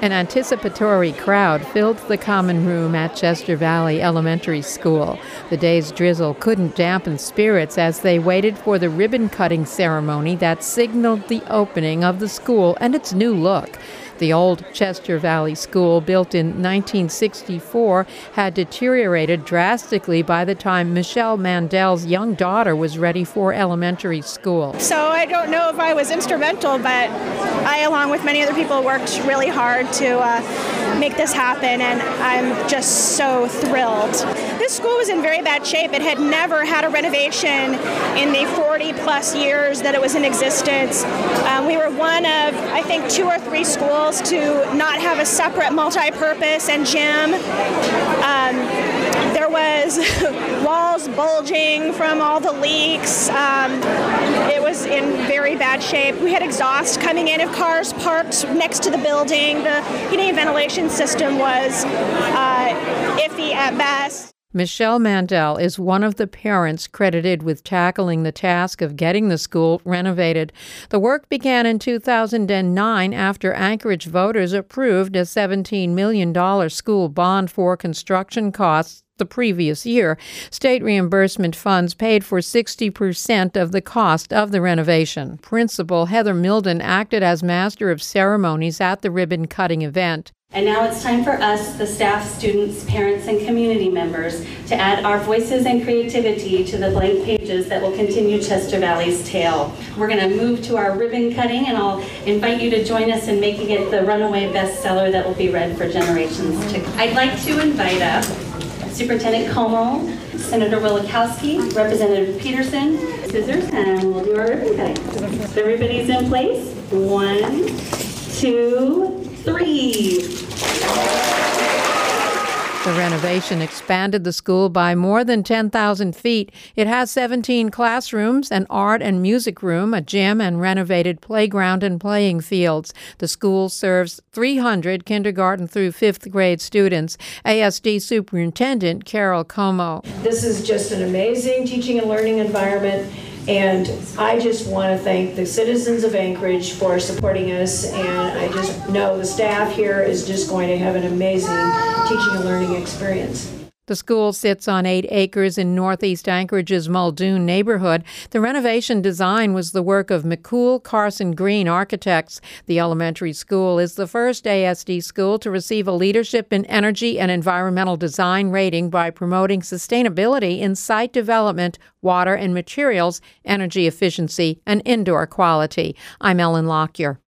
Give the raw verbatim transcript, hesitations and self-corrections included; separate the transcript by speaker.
Speaker 1: An anticipatory crowd filled the common room at Chester Valley Elementary School. The day's drizzle couldn't dampen spirits as they waited for the ribbon-cutting ceremony that signaled the opening of the school and its new look. The old Chester Valley School, built in nineteen sixty-four, had deteriorated drastically by the time Michelle Mandel's young daughter was ready for elementary school.
Speaker 2: So I don't know if I was instrumental, but I, along with many other people, worked really hard to uh, make this happen, and I'm just so thrilled. This school was in very bad shape. It had never had a renovation in the forty plus years that it was in existence. Um, we were one of, I think, two or three schools to not have a separate multi-purpose and gym. Um, there was walls bulging from all the leaks. Um, it was in very bad shape. We had exhaust coming in of cars parked next to the building. The heating and ventilation system was uh, iffy at best.
Speaker 1: Michelle Mandel is one of the parents credited with tackling the task of getting the school renovated. The work began in two thousand nine after Anchorage voters approved a seventeen million dollars school bond for construction costs the previous year. State reimbursement funds paid for sixty percent of the cost of the renovation. Principal Heather Milden acted as master of ceremonies at the ribbon-cutting event.
Speaker 3: And now it's time for us, the staff, students, parents, and community members, to add our voices and creativity to the blank pages that will continue Chester Valley's tale. We're going to move to our ribbon cutting, and I'll invite you to join us in making it the runaway bestseller that will be read for generations to come. I'd like to invite up Superintendent Como, Senator Wielechowski, Representative Peterson, scissors, and we'll do our ribbon cutting. So everybody's in place. One, two, three.
Speaker 1: The renovation expanded the school by more than ten thousand feet. It has seventeen classrooms, an art and music room, a gym, and renovated playground and playing fields. The school serves three hundred kindergarten through fifth grade students. A S D Superintendent Carol Como.
Speaker 4: This is just an amazing teaching and learning environment. And I just want to thank the citizens of Anchorage for supporting us, and I just know the staff here is just going to have an amazing teaching and learning experience.
Speaker 1: The school sits on eight acres in northeast Anchorage's Muldoon neighborhood. The renovation design was the work of McCool Carson Green Architects. The elementary school is the first A S D school to receive a Leadership in Energy and Environmental Design rating by promoting sustainability in site development, water and materials, energy efficiency, and indoor quality. I'm Ellen Lockyer.